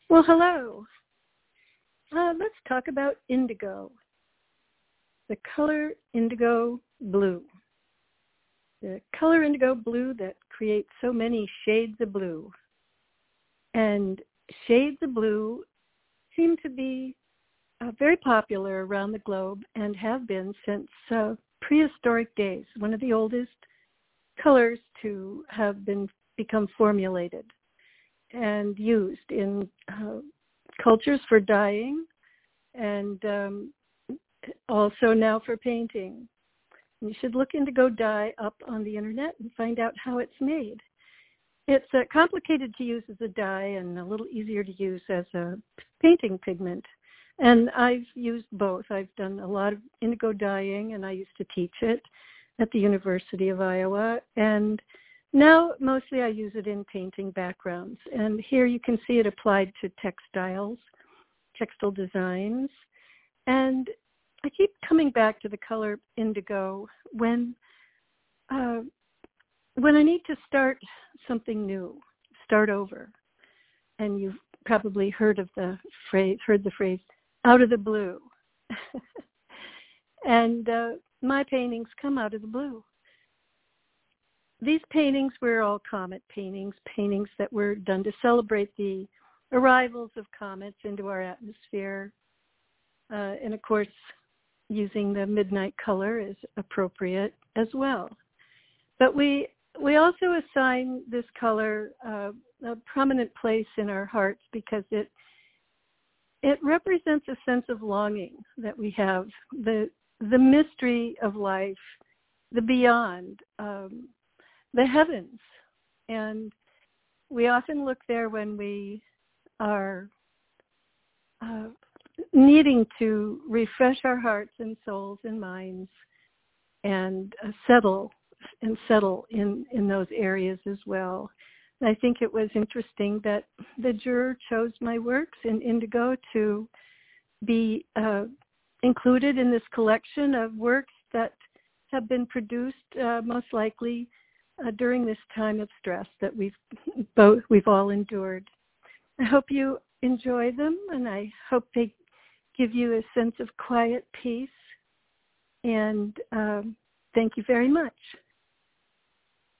Well, hello. Let's talk about indigo, the color indigo blue. The color indigo blue that creates so many shades of blue. And shades of blue seem to be very popular around the globe and have been since prehistoric days, one of the oldest colors to have become formulated and used in cultures for dyeing and also now for painting. You should look indigo dye up on the internet and find out how it's made. It's complicated to use as a dye and a little easier to use as a painting pigment. And I've used both. I've done a lot of indigo dyeing, and I used to teach it at the University of Iowa. And now mostly I use it in painting backgrounds. And here you can see it applied to textiles, textile designs. And I keep coming back to the color indigo when I need to start something new, start over. And you've probably heard the phrase, out of the blue. And my paintings come out of the blue. These paintings were all comet paintings that were done to celebrate the arrivals of comets into our atmosphere. And of course, using the midnight color is appropriate as well. But we also assign this color a prominent place in our hearts because it represents a sense of longing that we have, the mystery of life, the beyond, the heavens. And we often look there when we are needing to refresh our hearts and souls and minds and settle in those areas as well. And I think it was interesting that the juror chose my works in indigo to be included in this collection of works that have been produced most likely during this time of stress that we've all endured. I hope you enjoy them, and I hope they give you a sense of quiet peace. And thank you very much.